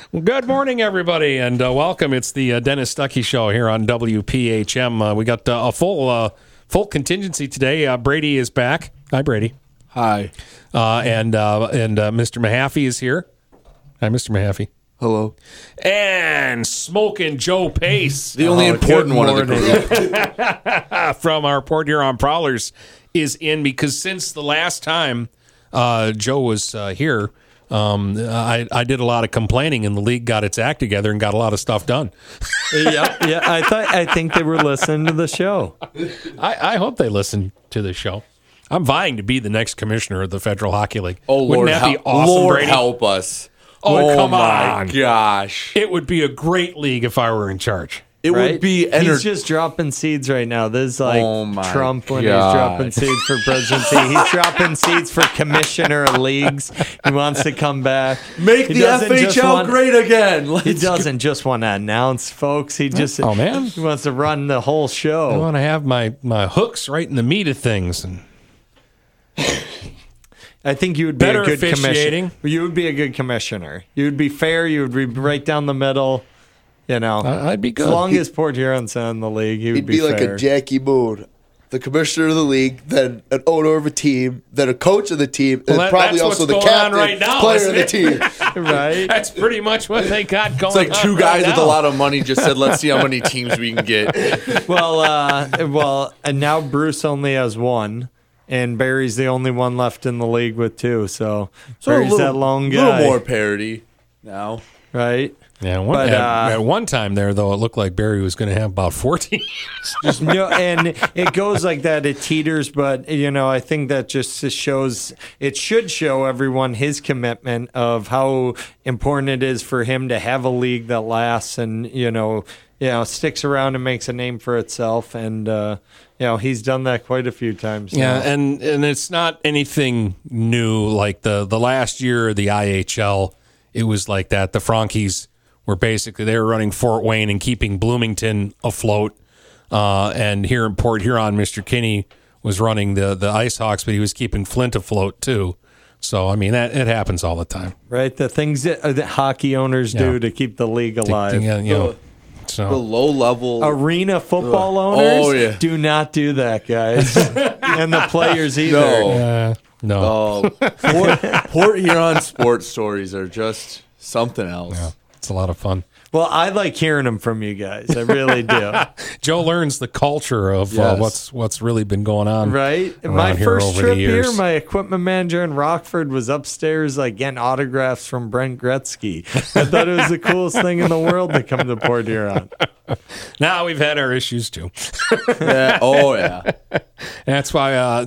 Well, good morning, everybody, and welcome. It's the Dennis Stuckey Show here on WPHM. We got a full contingency today. Brady is back. Hi, Brady. Hi. And Mr. Mahaffey is here. Hi, Mr. Mahaffey. Hello. And Smoking Joe Pace. The only important one of the group. From our Port Huron Prowlers is in because since the last time Joe was here, I did a lot of complaining, and the league got its act together and got a lot of stuff done. Yeah. I think they were listening to the show. I hope they listen to the show. I'm vying to be the next commissioner of the Federal Hockey League. Oh, Wouldn't Lord, that be awesome, Lord Brady? help us. Oh, come my on. Gosh. It would be a great league if I were in charge. It would be He's just dropping seeds right now. This is like Oh my Trump when he's God. dropping seeds for presidency. He's dropping seeds for commissioner of leagues. He wants to come back. Make He the doesn't just FHL want- great again. He Let's doesn't just want to announce, folks. He just Oh, man. he wants to run the whole I show. want to have my hooks right in the meat of things. And I think you would be Better a good officiating. commissioner. You would be a good commissioner. You would be fair. You would be right down the middle. You know, I'd be good. as long as Port Huron's in the league, he would He'd be like fair. a Jackie Moon, the commissioner of the league, then an owner of a team, then a coach of the team, and Well, then probably that's also what's the going on captain, right now, player isn't of the it? team. right? That's pretty much what they got going It's like two on guys right with a now. lot of money just said, let's see how many teams we can get. Well, and now Bruce only has one, and Barry's the only one left in the league with two. So Barry's that lone A guy, little more parity now. right? Yeah, But, at one time there, though, it looked like Barry was going to have about 14. No, and it goes like that. It teeters, but I think that just shows. It should show everyone his commitment of how important it is for him to have a league that lasts and sticks around and makes a name for itself. And he's done that quite a few times. Yeah, now. and it's not anything new. Like the last year of the IHL, it was like that. The Frankies were basically, they were running Fort Wayne and keeping Bloomington afloat. And here in Port Huron, Mr. Kinney was running the Ice Hawks, but he was keeping Flint afloat too. So, I mean, it happens all the time. Right, the things that hockey owners do to keep the league alive. The So low level. Arena football owners Oh, yeah. do not do that, guys, and the players either. no. Oh, Port Huron sports stories are just something else. Yeah, it's a lot of fun. Well, I like hearing them from you guys. I really do. Joe learns the culture of Yes. what's really been going on. Right? around My here first over trip the years. here, my equipment manager in Rockford was upstairs, like getting autographs from Brent Gretzky. I thought it was the coolest thing in the world to come to Port Huron. Now we've had our issues too. Yeah. Oh, yeah. That's why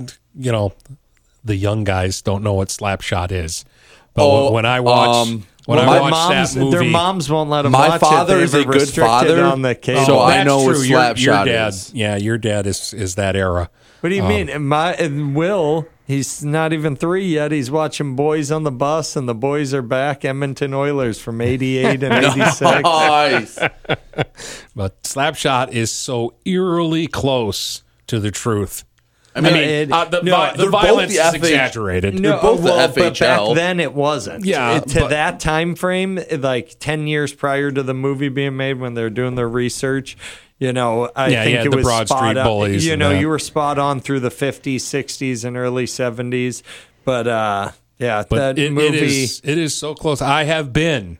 the young guys don't know what Slapshot is. But Oh, when I watch my that movie, their moms won't let them My watch father it. is They a have good restricted father, on the cable. so I that's know what true. Your Slapshot dad, is. Yeah, your dad is that era. What do you mean? And Will, he's not even 3 yet. He's watching Boys on the Bus, and the boys are back. Edmonton Oilers from 88 and 86. Nice. But Slapshot is so eerily close to the truth. I mean, The they're violence both is the exaggerated. They're both the But back FHL. then it wasn't. Yeah, To but- that time frame, like 10 years prior to the movie being made, when they're doing their research, I Yeah, think you had it the was Broad spot Street on. bullies and that. You were spot on through the 50s, 60s, and early 70s. But But that movie. it is so close. I have been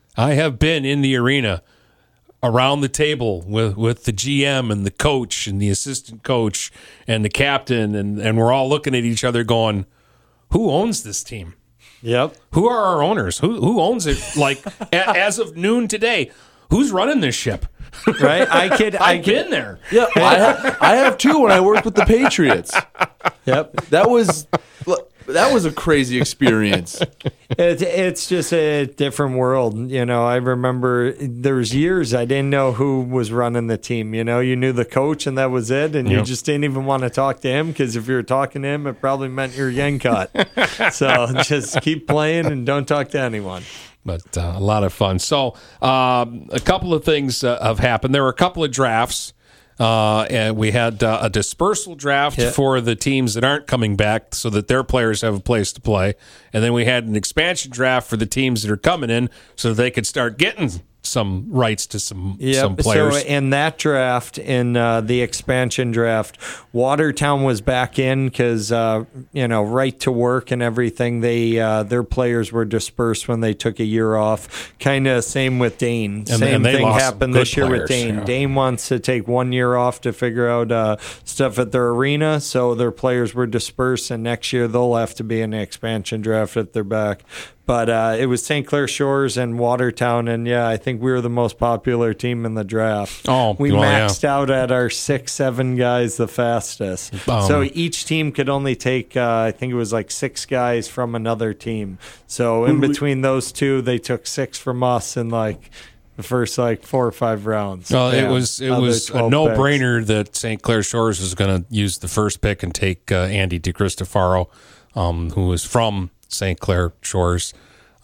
in the arena around the table with the GM and the coach and the assistant coach and the captain, and we're all looking at each other going, who owns this team? Yep. Who are our owners? Who owns it? Like as of noon today, who's running this ship? Right? I've been there. Yeah, I have too when I worked with the Patriots. Yep. That was a crazy experience. It's just a different world. I remember there was years I didn't know who was running the team. You knew the coach and that was it. And you Yep. just didn't even want to talk to him because if you were talking to him, it probably meant you're getting cut. So just keep playing and don't talk to anyone. But a lot of fun. So a couple of things have happened. There were a couple of drafts And we had a dispersal draft for the teams that aren't coming back so that their players have a place to play. And then we had an expansion draft for the teams that are coming in so that they could start getting some rights to some players. So in that draft, in the expansion draft, Watertown was back in because right to work and everything. They their players were dispersed when they took a year off. Kind of same with Dane. Same they thing lost happened good this year with players, Dane. yeah. Dane wants to take 1 year off to figure out stuff at their arena, so their players were dispersed, and next year they'll have to be in the expansion draft if they're back. But it was St. Clair Shores and Watertown, and I think we were the most popular team in the draft. We maxed out at our 6-7 guys the fastest. So each team could only take, I think it was like 6 guys from another team. So in between those two, they took 6 from us in like the first 4 or 5 rounds. Well, it was a 12 no-brainer that St. Clair Shores was going to use the first pick and take Andy DeCristofaro, who was from St. Clair Shores.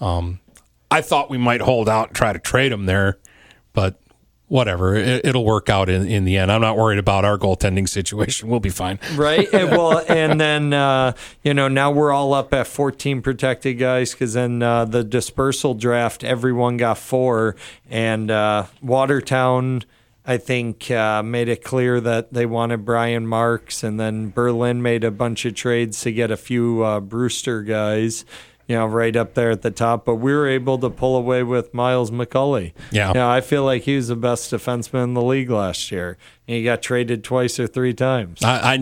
I thought we might hold out and try to trade him there, but whatever. It'll work out in the end. I'm not worried about our goaltending situation. We'll be fine. Right. And then, now we're all up at 14 protected guys because then the dispersal draft, everyone got 4. And Watertown, I think, made it clear that they wanted Brian Marks. And then Berlin made a bunch of trades to get a few Brewster guys. Right up there at the top. But we were able to pull away with Miles McCulley. Yeah. I feel like he was the best defenseman in the league last year. And he got traded twice or 3 times.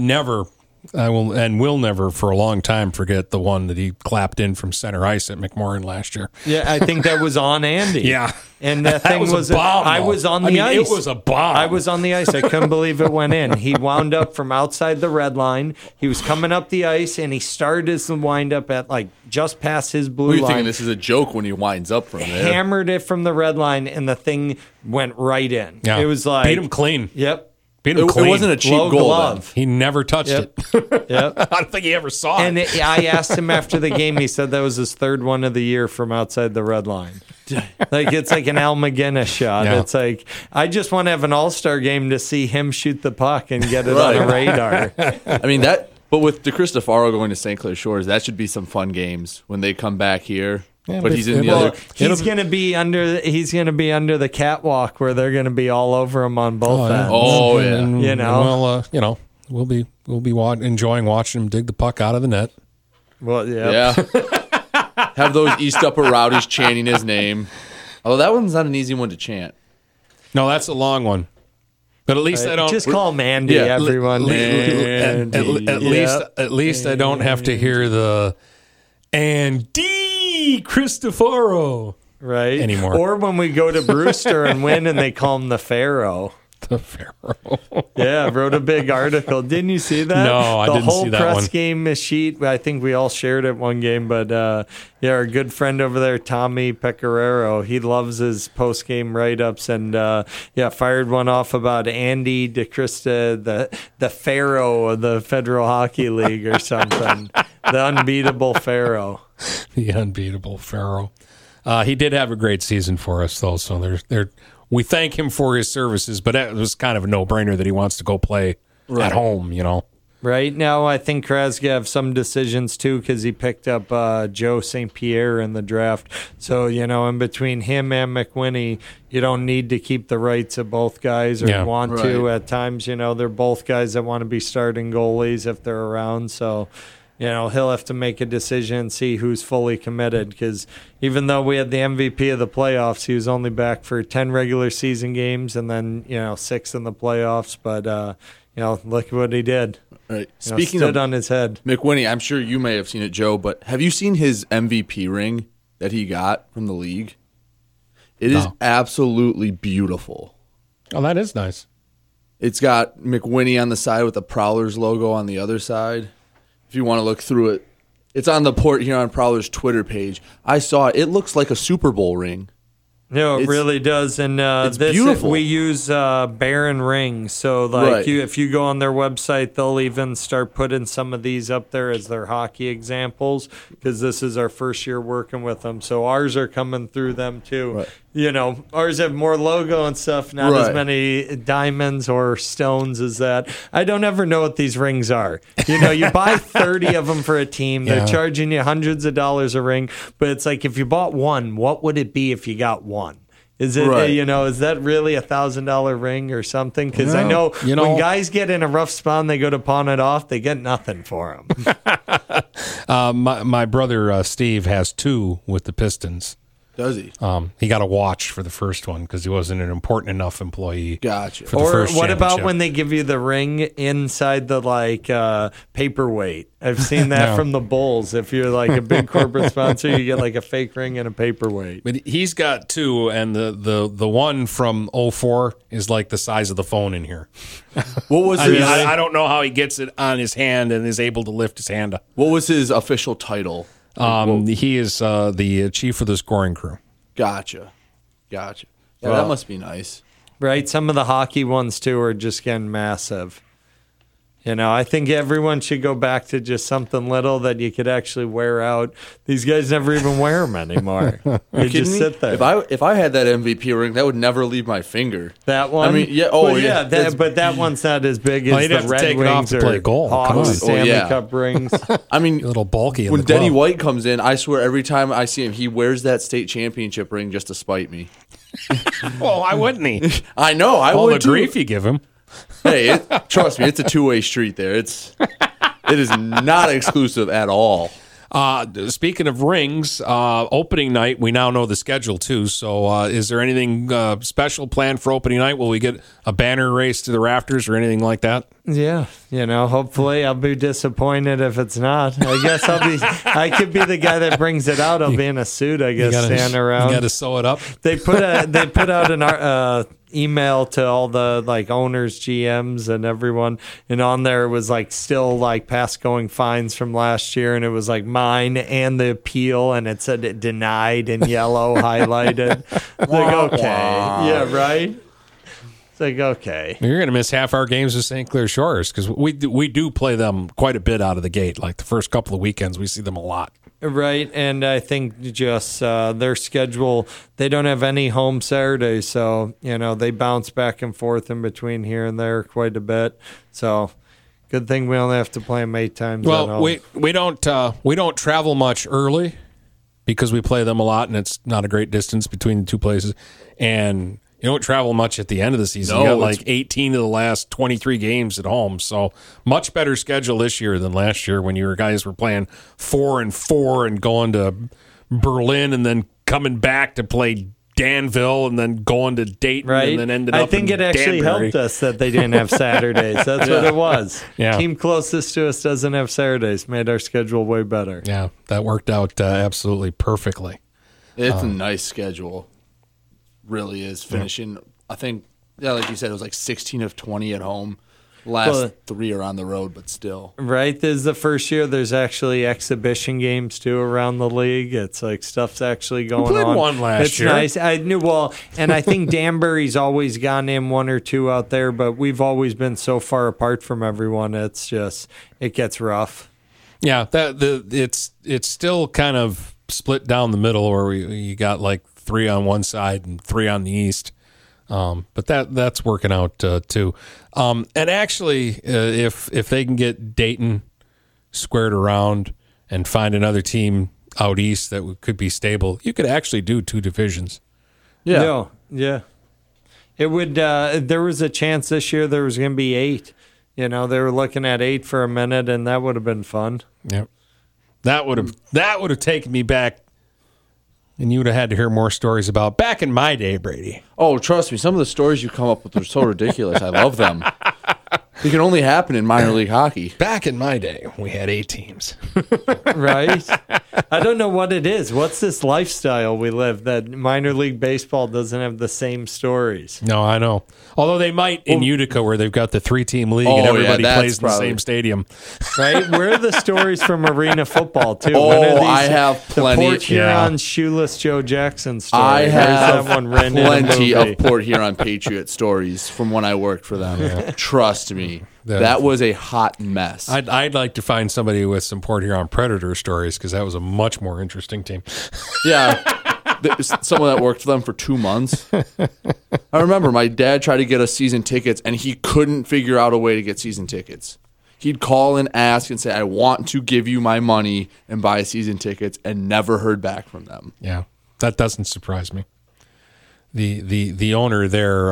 I will never for a long time forget the one that he clapped in from center ice at McMorran last year. Yeah, I think that was on Andy. Yeah. And that thing was a bomb. I was on the ice. It was a bomb. I was on the ice. I couldn't believe it went in. He wound up from outside the red line. He was coming up the ice, and he started his wind up at just past his blue What are you line. thinking? This is a joke when he winds up from there. Hammered it from the red line, and the thing went right in. Yeah. It was like beat him clean. Yep. Beat him It clean. wasn't a cheap Low goal. glove. He never touched Yep. it. Yep. I don't think he ever saw And it. I asked him after the game. He said that was his 3rd one of the year from outside the red line. It's like an Al McGinnis shot. Yeah. It's like I just want to have an all-star game to see him shoot the puck and get it on a radar. I mean that. But with DeCristofaro going to St. Clair Shores, that should be some fun games when they come back here. Yeah, but but he's in the well, other. He's going to be under. He's going to be under the catwalk where they're going to be all over him on both ends. Oh yeah. And, You know. well, we'll be enjoying watching him dig the puck out of the net. Well, Yeah. Have those East Upper Rowdies chanting his name. Although that one's not an easy one to chant. No, that's a long one. But at least I don't just call him Andy. Yeah. Everyone. At least I don't have to hear the Andy Cristofaro Right anymore. Or when we go to Brewster and win, and they call him the Pharaoh. The Pharaoh. Yeah, wrote a big article. Didn't you see that? No, I didn't see that The whole press one. game sheet, I think we all shared it one game, but our good friend over there, Tommy Pecoraro, he loves his post-game write-ups, and fired one off about Andy DeCrista, the Pharaoh of the Federal Hockey League or something. The unbeatable Pharaoh. The unbeatable Pharaoh. He did have a great season for us, though, so we thank him for his services, but it was kind of a no-brainer that he wants to go play at home, Right now, I think Kraska have some decisions too because he picked up Joe St. Pierre in the draft. So in between him and McWhinney, you don't need to keep the rights of both guys or want to. At times, they're both guys that want to be starting goalies if they're around. So. He'll have to make a decision and see who's fully committed because even though we had the MVP of the playoffs, he was only back for 10 regular season games and then, 6 in the playoffs. But, look at what he did. Right. Speaking stood on his head. McWhinney, I'm sure you may have seen it, Joe, but have you seen his MVP ring that he got from the league? It is absolutely beautiful. Oh, that is nice. It's got McWhinney on the side with the Prowlers logo on the other side. If you want to look through it, it's on the Port Huron Prowlers Twitter page. I saw it. It looks like a Super Bowl ring. No, it really does. And it's this beautiful. We use Baron rings. So if you go on their website, they'll even start putting some of these up there as their hockey examples because this is our first year working with them. So ours are coming through them too. Right. ours have more logo and stuff, not as Right. many diamonds or stones as that. I don't ever know what these rings are. You buy 30 of them for a team. They're Yeah. charging you hundreds of dollars a ring, but it's like if you bought one, what would it be if you got one? Is it, Right. is that really $1,000 ring or something? Because I know, when guys get in a rough spot and they go to pawn it off, they get nothing for them. My brother Steve has 2 with the Pistons. Does he? He got a watch for the first one because he wasn't an important enough employee. Gotcha. For the Or first what about championship. when they give you the ring inside the paperweight? I've seen that No. from the Bulls. If you're like a big corporate sponsor, you get like a fake ring and a paperweight. But he's got 2, and the one from 04 is like the size of the phone in here. What was I mean, his? I don't know how he gets it on his hand and is able to lift his hand up. What was his official title? He is the chief of the scoring crew. Gotcha. Yeah, Well- that must be nice. Right? Some of the hockey ones too are just getting massive. I think everyone should go back to just something little that you could actually wear out. These guys never even wear them anymore. They Kidding just me? sit there. If I had that MVP ring, that would never leave my finger. That one, I mean, yeah. Oh, well, yeah. It's- but that one's not as big Well, as you'd the have to Red take it off Wings to or play goal. Come Hawks on. Stanley yeah. Cup rings. I mean, A little bulky. when in the Denny glove. White comes in, I swear every time I see him, he wears that state championship ring just to spite me. Well, why wouldn't he? I know. I All would the too. grief you give him. Hey, trust me, it's a two-way street there. It is not exclusive at all. Speaking of rings, opening night, we now know the schedule too. So is there anything special planned for opening night? Will we get a banner race to the rafters or anything like that? Yeah, hopefully I'll be disappointed if it's not. I guess I could be the guy that brings it out. I'll be in a suit, I guess, standing around. You got to sew it up. They put out an email to all the owners, GMs, and everyone, and on there was still past going fines from last year, and it was mine and the appeal, and it said it denied in yellow highlighted. Okay, yeah, right. It's okay. You're going to miss half our games with St. Clair Shores because we do play them quite a bit out of the gate. Like the first couple of weekends, we see them a lot. Right, and I think just their schedule, they don't have any home Saturdays, so they bounce back and forth in between here and there quite a bit. So good thing we only have to play them 8 times. at Well, home. we don't travel much early because we play them a lot, and it's not a great distance between the two places. And you don't travel much at the end of the season. No, You got 18 of the last 23 games at home. So much better schedule this year than last year when guys were playing 4-4 and going to Berlin and then coming back to play Danville and then going to Dayton Right. and then ended up I think in it actually Danbury. helped us that they didn't have Saturdays. That's what it was. Yeah. Team closest to us doesn't have Saturdays. Made our schedule way better. Yeah, that worked out absolutely perfectly. It's a nice schedule. Really is. Finishing, I think, like you said, it was 16 of 20 at home. Last Well, 3 are on the road, but still. Right. This is the first year there's actually exhibition games too around the league. It's stuff's actually going played on. one last it's year. nice. I knew and I think Danbury's always gone in 1 or 2 out there, but we've always been so far apart from everyone. It's just it gets rough. Yeah, it's still kind of split down the middle, where you got 3 on one side and 3 on the east. But that's working out too. And actually, if they can get Dayton squared around and find another team out east that could be stable, you could actually do 2 divisions. Yeah. No, yeah. It would. There was a chance this year there was going to be 8. They were looking at 8 for a minute, and that would have been fun. Yep. That would have taken me back, and you would have had to hear more stories about back in my day, Brady. Oh, trust me, some of the stories you come up with are so ridiculous. I love them. It can only happen in minor league hockey. Back in my day, we had 8 teams. Right? I don't know what it is. What's this lifestyle we live that minor league baseball doesn't have the same stories? No, I know. Although they might in Utica, where they've got the 3-team league Oh, and yeah, everybody that's plays in the probably- same stadium. Right? Where are the stories from arena football too? Oh, When are these, I have plenty. The Port Huron Yeah. shoeless Joe Jackson story. I Where's have that one written in a plenty movie? of Port Huron Patriot stories from when I worked for them. Trust me. That- That was a hot mess. I'd like to find somebody with some Port Huron Predator stories because that was a much more interesting team. Yeah. someone that worked for them for 2 months. I remember my dad tried to get us season tickets, and he couldn't figure out a way to get season tickets. He'd call and ask and say, I want to give you my money and buy season tickets, and never heard back from them. Yeah, that doesn't surprise me. The owner there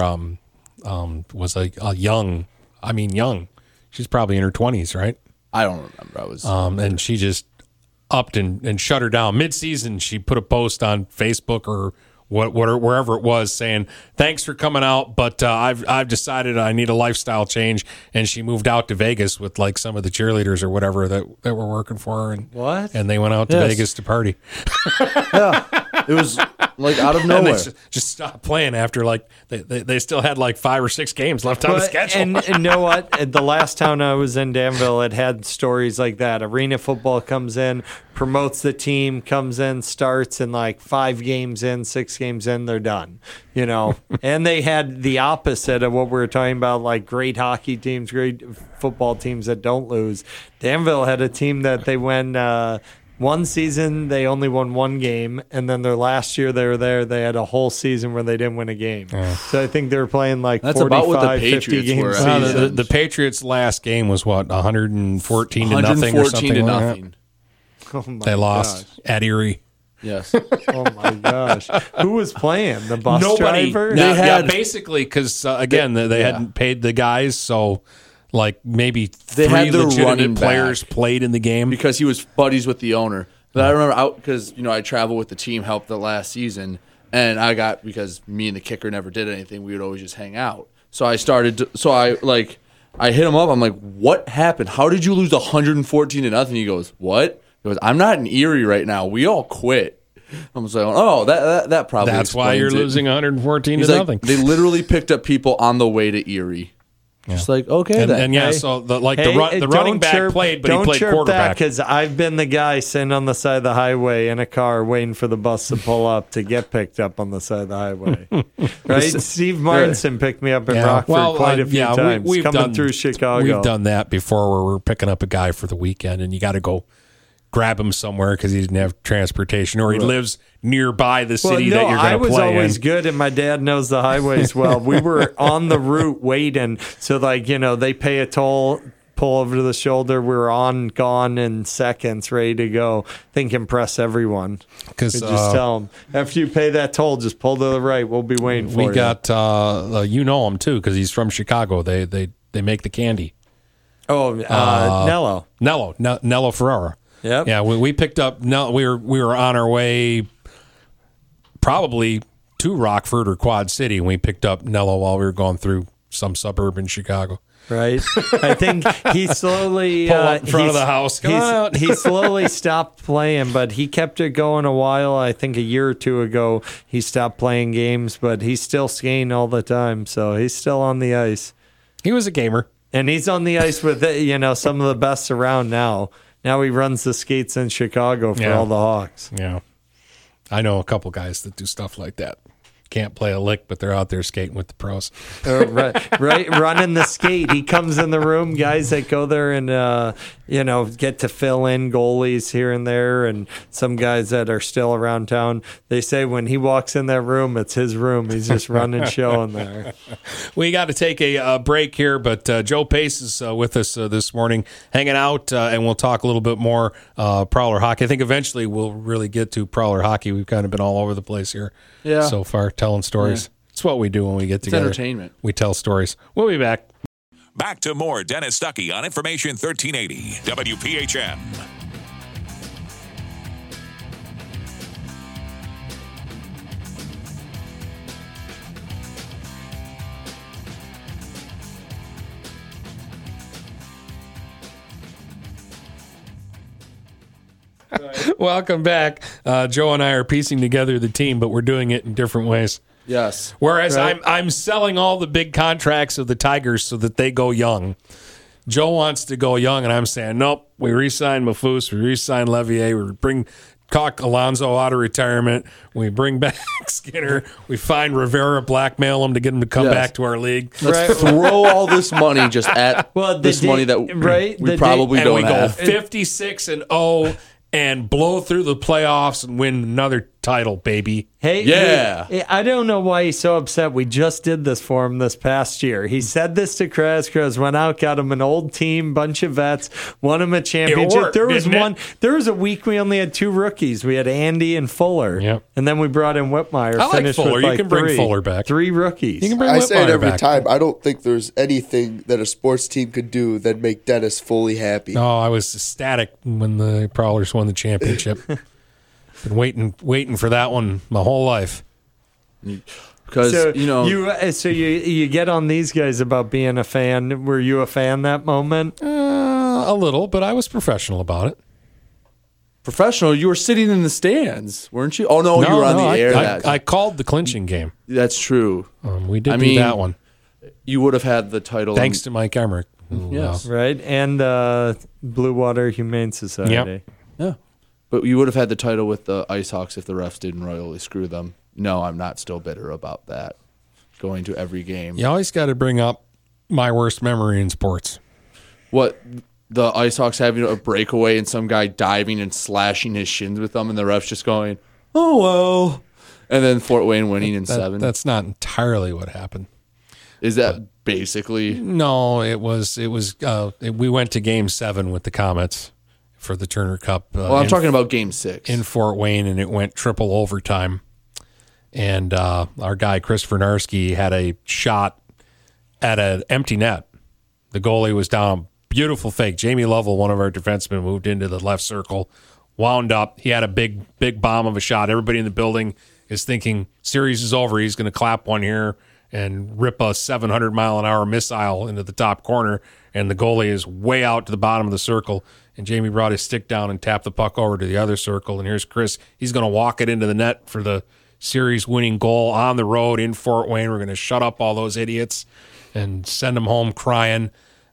was a young. She's probably in her 20s, right? I don't remember. I was And she just upped and shut her down. Mid-season, she put a post on Facebook or wherever it was saying, thanks for coming out, but I've decided I need a lifestyle change. And she moved out to Vegas with like some of the cheerleaders or whatever that were working for her. And, What? And they went out to Yes. Vegas to party. yeah. It was like out of And nowhere. they just stopped playing after like they still had like 5 or 6 games left on the But- schedule. And you know what? At the last town I was in, Danville, it had stories like that. Arena football comes in, promotes the team, comes in, starts, and like 5 games in, 6 games in, they're done. You know, and they had the opposite of what we were talking about, like great hockey teams, great football teams that don't lose. Danville had a team that they went. One season, they only won 1 game, and then their last year they were there, they had a whole season where they didn't win a game. So I think they were playing like That's 45, about what the 50 Patriots games. were at. Well, seasons. the Patriots' last game was what, 114 to nothing or 114 something to like that? nothing. Oh my They lost at Erie. Yes. Oh my gosh. Who was playing? The bus driver? They had- basically because again they yeah. hadn't paid the guys, so like maybe They 3 had their running legitimate back. players played in the game. Because he was buddies with the owner. But I remember because I traveled with the team, helped the last season, and because me and the kicker never did anything, we would always just hang out. So I I hit him up. I'm like, what happened? How did you lose 114 to nothing? He goes, what? He goes, I'm not in Erie right now. We all quit. I'm just like, oh, that probably. That's why you're explains it. losing 114 He's to like, nothing. they literally picked up people on the way to Erie. Just like, okay, And, then. and yeah, Hey. so the Hey, running don't back chirp- played, but he don't played chirp quarterback. because I've been the guy sitting on the side of the highway in a car waiting for the bus to pull up to get picked up on the side of the highway. Right? Steve Martinson picked me up in Rockford quite a few times we've coming done, through Chicago. We've done that before where we're picking up a guy for the weekend and you got to go grab him somewhere because he didn't have transportation or he lives nearby the city that you're going to play I was always in. good, and my dad knows the highways well. We were on the route waiting, so they pay a toll, pull over to the shoulder. We were gone in seconds, ready to go. Think impress everyone. Because Just tell them after you pay that toll, just pull to the right. We'll be waiting for you. we got him too because he's from Chicago. They make the candy. Nello. Nello Ferrara. Yep. Yeah, we picked up. We were on our way, probably to Rockford or Quad City, and we picked up Nello while we were going through some suburb in Chicago. Right. I think he slowly Pull up in front of the house. Come on out. He slowly stopped playing, but he kept it going a while. I think a year or two ago he stopped playing games, but he's still skating all the time, so he's still on the ice. He was a gamer. And he's on the ice with some of the best around now. Now he runs the skates in Chicago for all the Hawks. Yeah, I know a couple guys that do stuff like that. Can't play a lick, but they're out there skating with the pros. Right, running the skate. He comes in the room, guys that go there and get to fill in goalies here and there, and some guys that are still around town. They say when he walks in that room, it's his room. He's just running show in there. We got to take a break here, but Joe Pace is with us this morning, hanging out, and we'll talk a little bit more Prowler hockey. I think eventually we'll really get to Prowler hockey. We've kind of been all over the place here so far, telling stories. Yeah. It's what we do when we get together. Entertainment. We tell stories. We'll be back. Back to more Dennis Stuckey on Information 1380 WPHM. Welcome back. Joe and I are piecing together the team, but we're doing it in different ways. Yes. Whereas I'm selling all the big contracts of the Tigers so that they go young. Joe wants to go young, and I'm saying, nope, we re-sign Mafus, we re-sign Levier, we bring Alonso out of retirement, we bring back Skinner, we find Rivera, blackmail him to get him to come back to our league. Let's throw all this money just at money that we probably and don't we go have. 56-0 and blow through the playoffs and win another title, baby. Hey, Yeah. I don't know why he's so upset. We just did this for him this past year. He said this to Krez. Krez went out, got him an old team, bunch of vets, won him a championship. worked, There was didn't it? There was a week we only had 2 rookies. We had Andy and Fuller. Yep. And then we brought in Whitmire. I like finished Fuller. with You like can bring 3. Fuller back. 3 rookies. You can bring I say it Whitmire every back. time. I don't think there's anything that a sports team could do that make Dennis fully happy. No, I was ecstatic when the Prowlers won the championship. Been waiting for that one my whole life. Because, So you you get on these guys about being a fan. Were you a fan that moment? A little, but I was professional about it. professional, you were sitting in the stands, weren't you? Oh, no, you were on the air. I called the clinching game. That's true. We did do that one. You would have had the title. Thanks to Mike Emmerich. Yes. Right, and Blue Water Humane Society. Yep. Yeah. But you would have had the title with the Ice Hawks if the refs didn't royally screw them. No, I'm not still bitter about that. Going to every game. You always got to bring up my worst memory in sports. What, the Ice Hawks having a breakaway and some guy diving and slashing his shins with them and the refs just going, oh, well. And then Fort Wayne winning in 7. That's not entirely what happened. Is that basically? No, it was. We went to Game 7 with the Comets for the Turner Cup. Well, I'm talking about Game 6. In Fort Wayne, and it went triple overtime. And our guy, Chris Vernarski, had a shot at an empty net. The goalie was down. Beautiful fake. Jamie Lovell, one of our defensemen, moved into the left circle, wound up. He had a big bomb of a shot. Everybody in the building is thinking, series is over. He's going to clap one here and rip a 700-mile-an-hour missile into the top corner. And the goalie is way out to the bottom of the circle. And Jamie brought his stick down and tapped the puck over to the other circle. And here's Chris. He's going to walk it into the net for the series-winning goal on the road in Fort Wayne. We're going to shut up all those idiots and send them home crying.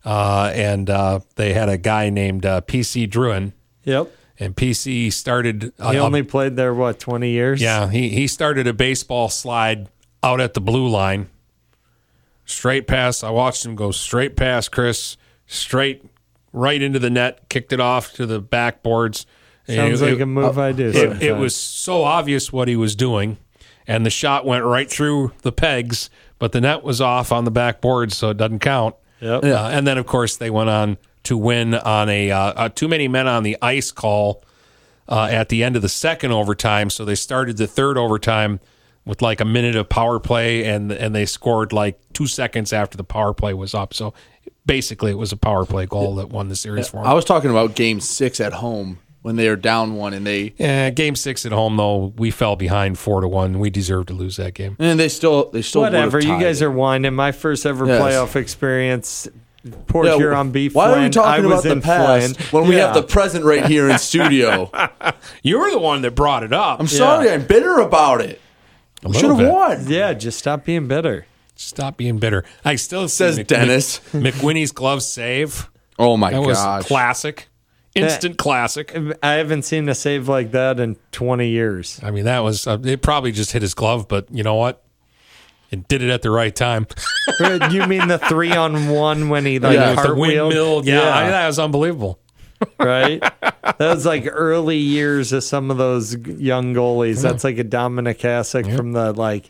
And they had a guy named PC Druin. Yep. And PC started... He only played there, 20 years? Yeah, he started a baseball slide out at the blue line. Straight pass. I watched him go straight past Chris, straight right into the net, kicked it off to the backboards. Sounds like a move I do. It was so obvious what he was doing, and the shot went right through the pegs, but the net was off on the backboard, so it doesn't count. Yep. And then, of course, they went on to win on a too many men on the ice call at the end of the second overtime, so they started the third overtime with like a minute of power play, and they scored like 2 seconds after the power play was up. So basically, it was a power play goal that won the series for them. I was talking about Game 6 at home when they were down 1 and they... Yeah, Game 6 at home, though, we fell behind 4-1. We deserved to lose that game. And they still whatever. You guys are whining. My first ever playoff experience... Port Huron beef. Why are we talking about the past when we have the present right here in studio? You were the one that brought it up. I'm sorry, I'm bitter about it. We should have won. Yeah, just stop being bitter. Stop being bitter. I still Says Dennis. McWhinney's glove save. Oh my That was gosh. classic. Instant classic. I haven't seen a save like that in 20 years. I mean, that was it. Probably just hit his glove, but you know what? It did it at the right time. You mean the 3-on-1 when he With the cartwheeled? windmill. Yeah, I mean, that was unbelievable. Right? That was like early years of some of those young goalies. That's like a Dominic Hasek from the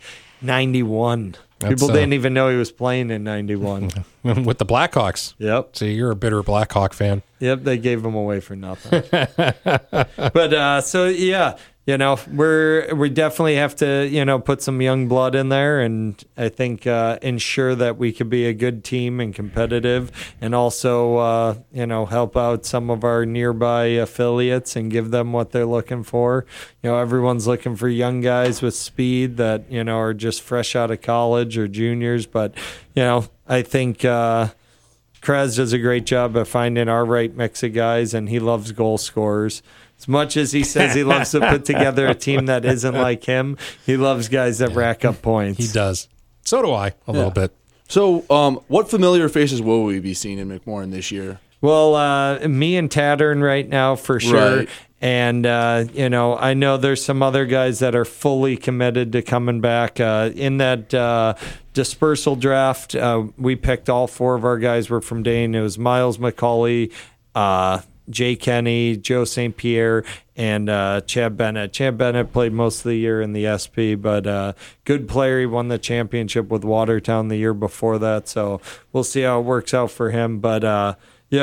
91. People didn't even know he was playing in 91. With the Blackhawks. Yep. So you're a bitter Blackhawk fan. Yep, they gave him away for nothing. But so yeah, we definitely have to put some young blood in there, and I think ensure that we could be a good team and competitive, and also help out some of our nearby affiliates and give them what they're looking for. Everyone's looking for young guys with speed that are just fresh out of college or juniors, but I think Krez does a great job of finding our right mix of guys, and he loves goal scorers. As much as he says he loves to put together a team that isn't like him, he loves guys that rack up points. He does. So do I, a little bit. So, what familiar faces will we be seeing in McMorran this year? Well, me and Tattern right now for sure. Right. And, I know there's some other guys that are fully committed to coming back. In that dispersal draft, we picked all 4 of our guys were from Dane. It was Miles McCauley, Jay Kenny, Joe St. Pierre, and Chad Bennett. Chad Bennett played most of the year in the SP, but good player. He won the championship with Watertown the year before that, so we'll see how it works out for him. But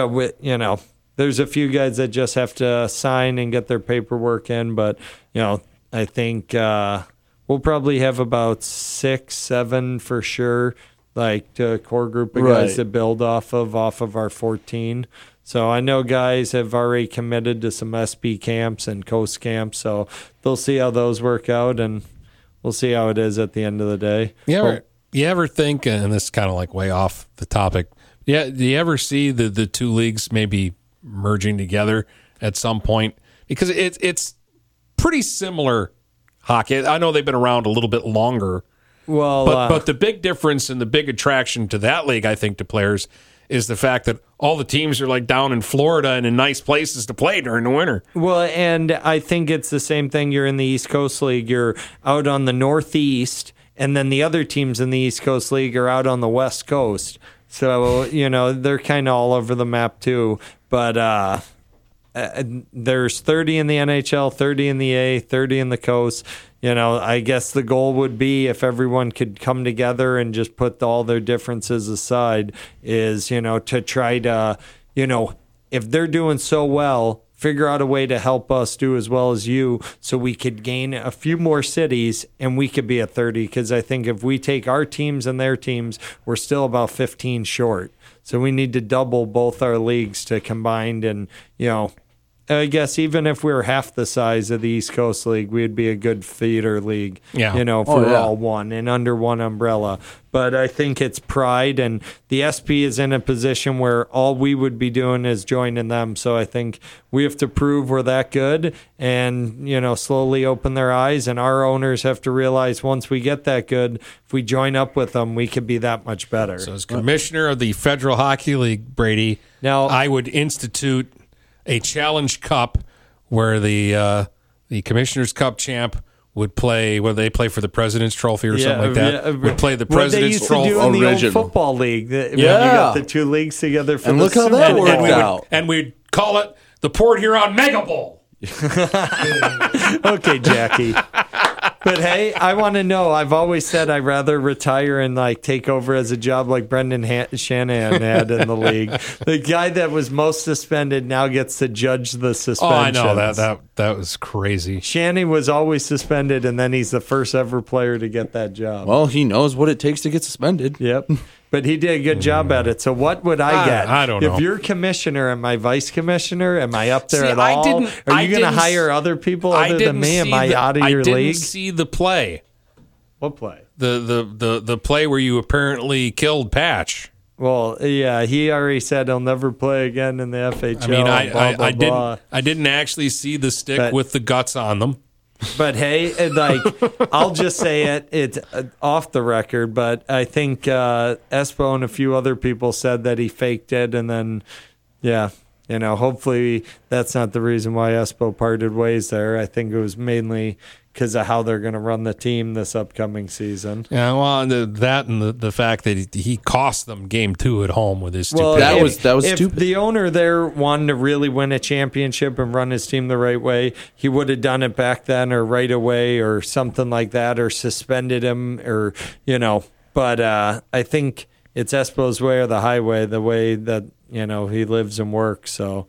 there's a few guys that just have to sign and get their paperwork in, but I think we'll probably have about 6, 7 for sure, like the core group of guys to build off of our 14. So I know guys have already committed to some SB camps and coast camps, so they'll see how those work out, and we'll see how it is at the end of the day. You ever think, and this is kind of like way off the topic, do you ever see the two leagues maybe merging together at some point? Because it's pretty similar hockey. I know they've been around a little bit longer. Well, but the big difference and the big attraction to that league, I think, to players is the fact that all the teams are like down in Florida and in nice places to play during the winter. Well, and I think it's the same thing. You're in the East Coast League. You're out on the Northeast, and then the other teams in the East Coast League are out on the West Coast. So, they're kind of all over the map too. But there's 30 in the NHL, 30 in the A, 30 in the coast. I guess the goal would be, if everyone could come together and just put all their differences aside, is, to try to, if they're doing so well, figure out a way to help us do as well as you, so we could gain a few more cities and we could be at 30. Because I think if we take our teams and their teams, we're still about 15 short. So we need to double both our leagues to combine, and, I guess even if we were half the size of the East Coast League, we'd be a good feeder league, if we're all one and under one umbrella. But I think it's pride, and the SP is in a position where all we would be doing is joining them. So I think we have to prove we're that good and, slowly open their eyes. And our owners have to realize once we get that good, if we join up with them, we could be that much better. So as commissioner of the Federal Hockey League, Brady, now I would institute a Challenge Cup where the Commissioner's Cup champ would play, whether they play for the President's Trophy or something like that, would play the President's Trophy. What they used to do in the old football league. When you got the two leagues together for and look how that worked out. And we'd call it the Port Huron Mega Bowl. Okay, Jackie. But hey, I want to know. I've always said I'd rather retire and take over as a job like Brendan Shanahan had in the league. The guy that was most suspended now gets to judge the suspensions. Oh, I know that was crazy. Shanny was always suspended, and then he's the first ever player to get that job. Well, he knows what it takes to get suspended. Yep. But he did a good job at it. So what would I get? I don't know. If you're commissioner, am I vice commissioner? Am I up there at all? Are you going to hire other people other than me? Am I out of your league? I didn't see the play. What play? The play where you apparently killed Patch. Well, yeah, he already said he'll never play again in the FHL. I mean, I didn't actually see the stick with the guts on them. But hey, I'll just say it's off the record, but I think Espo and a few other people said that he faked it, and then, hopefully that's not the reason why Espo parted ways there. I think it was mainly because of how they're going to run the team this upcoming season. Yeah, well, that and the fact that he cost them game 2 at home with his stupidity. Well, that was if stupid. The owner there wanted to really win a championship and run his team the right way, he would have done it back then or right away or something like that, or suspended him, or But I think it's Espo's way or the highway, the way that he lives and works. So,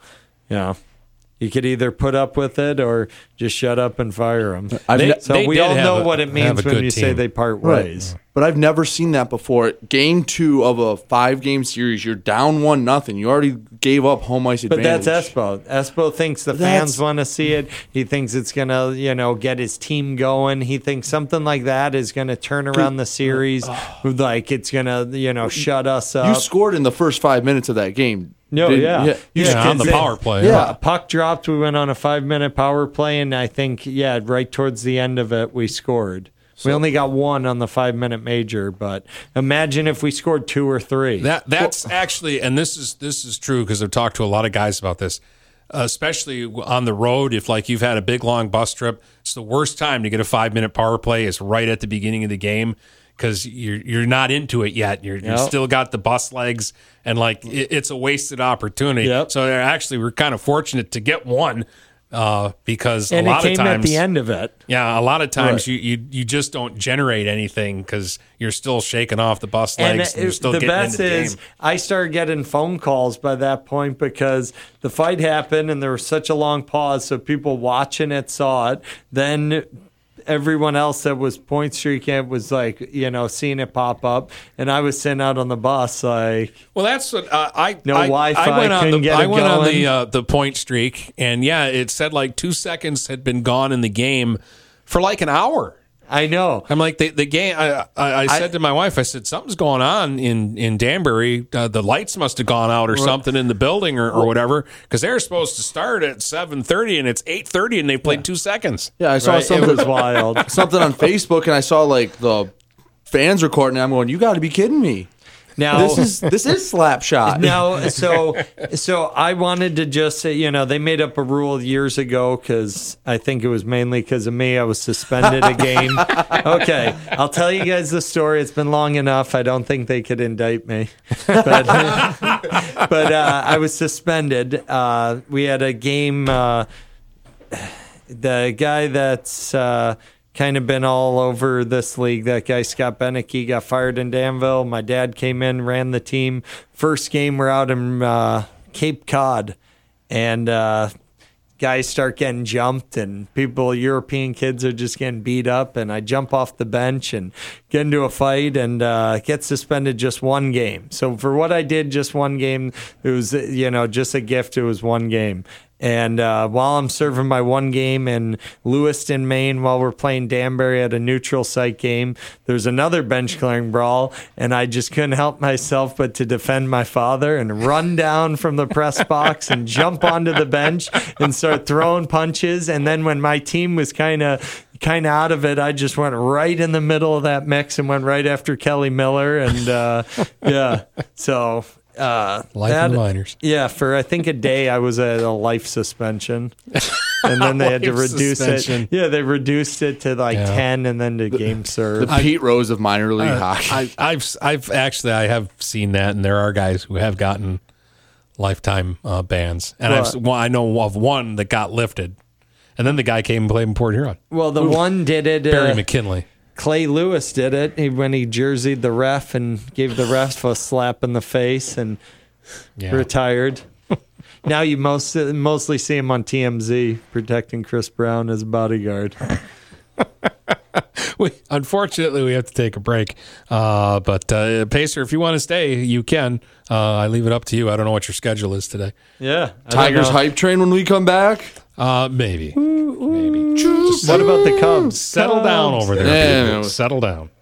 you could either put up with it or just shut up and fire him. We all know what it means when you say they part ways. Right. But I've never seen that before. Game 2 of a 5-game series, you're down 1-0. You already gave up home ice advantage. But that's Espo. Espo thinks the fans want to see it. He thinks it's going to, get his team going. He thinks something like that is going to turn around the series. Like it's going to, shut us up. You scored in the first 5 minutes of that game. No, on the power play. Yeah, puck dropped. We went on a 5-minute power play, and I think, right towards the end of it, we scored. We only got 1 on the 5-minute major, but imagine if we scored 2 or 3. That's actually, and this is true because I've talked to a lot of guys about this, especially on the road. If you've had a big long bus trip, it's the worst time to get a 5-minute power play. It's right at the beginning of the game. because you're not into it yet. You're Yep. still got the bus legs, and like it's a wasted opportunity. Yep. So we're kind of fortunate to get one because And a it lot came of times at the end of it. Yeah, a lot of times Right. you just don't generate anything because you're still shaking off the bus legs. And you're still the getting best into the is game. I started getting phone calls by that point because the fight happened and there was such a long pause, so people watching it saw it. Then everyone else that was point streaking was like, seeing it pop up, and I was sitting out on the bus like, Well, that's what No I Wi-Fi, went on couldn't get I it went on going. the point streak, and yeah, it said like 2 seconds had been gone in the game for like an hour. I know. I'm like the game. I said to my wife, I said something's going on in Danbury. The lights must have gone out or something in the building or whatever because they're supposed to start at 7:30 and it's 8:30 and they played 2 seconds. Yeah, I saw Right? It something was wild. something on Facebook, and I saw like the fans recording. And I'm going, you got to be kidding me. Now This is slap shot. No, so I wanted to just say, they made up a rule years ago because I think it was mainly because of me. I was suspended a game. Okay, I'll tell you guys the story. It's been long enough. I don't think they could indict me, but I was suspended. We had a game. The guy that's kind of been all over this league. That guy, Scott Beneke, got fired in Danville. My dad came in, ran the team. First game, we're out in Cape Cod, and guys start getting jumped, and European kids are just getting beat up, and I jump off the bench and get into a fight and get suspended just one game. So for what I did, just one game, it was, just a gift. It was one game. And while I'm serving my one game in Lewiston, Maine, while we're playing Danbury at a neutral site game, there's another bench clearing brawl, and I just couldn't help myself but to defend my father and run down from the press box and jump onto the bench and start throwing punches. And then when my team was kind of out of it, I just went right in the middle of that mix and went right after Kelly Miller. And so... Life in the minors. Yeah, for I think a day I was at a life suspension, and then they had to Life reduce suspension. it. Yeah, they reduced it to like 10, and then to game The serve. Pete Rose of minor league hockey. I have seen that, and there are guys who have gotten lifetime bans, and I know of one that got lifted, and then the guy came and played in Port Huron. Well, the one did it. Barry McKinley. Clay Lewis did it when he jerseyed the ref and gave the ref a slap in the face and retired. Now you mostly see him on TMZ protecting Chris Brown as bodyguard. Unfortunately, we have to take a break. But Pacer, if you want to stay, you can. I leave it up to you. I don't know what your schedule is today. Yeah, I don't Tigers know. hype train when we come back. Maybe. What about the Cubs? Settle down over there, Yeah, people. man. Settle down.